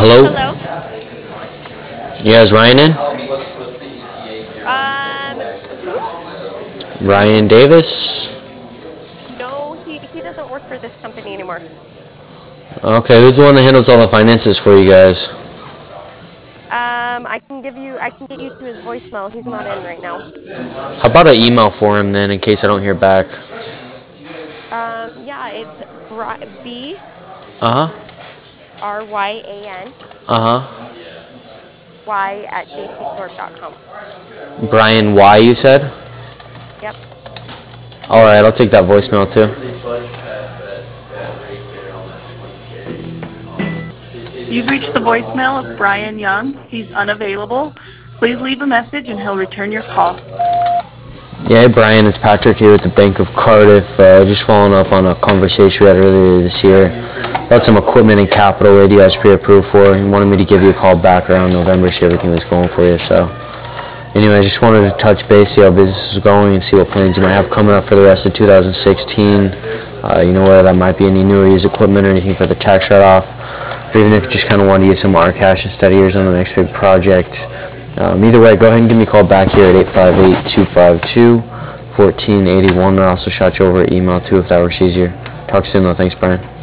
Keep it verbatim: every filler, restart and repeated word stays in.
Hello? Hello? Yeah, is Ryan in? Um, who? Ryan Davis? No, he, he doesn't work for this company anymore. Okay, who's the one that handles all the finances for you guys? Um, I can give you, I can get you to his voicemail. He's not in right now. How about an email for him then, in case I don't hear back? Um, yeah, it's Bri- B Uh-huh. R Y A N Uh-huh. Y at j c thorpe dot com. Brian Y, you said? Yep. Alright, I'll take that voicemail too. You've reached the voicemail of Brian Young. He's unavailable. Please leave a message and he'll return your call. Yeah, hey Brian, it's Patrick here with the Bank of Cardiff. Uh, just following up on a conversation we had earlier this year about some equipment and capital that you guys pre-approved for. He wanted me to give you a call back around November, see everything was going for you. So, anyway, I just wanted to touch base, see how business is going, and see what plans you might have coming up for the rest of two thousand sixteen. Uh, you know, whether that might be any new or used equipment or anything for the tax write-off, or even if you just kind of wanted to use some more cash instead of years on the next big project. Um, either way, go ahead and give me a call back here at eight five eight, two five two, one four eight one. I'll also shot you over an email too if that works easier. Talk soon though. Thanks, Brian.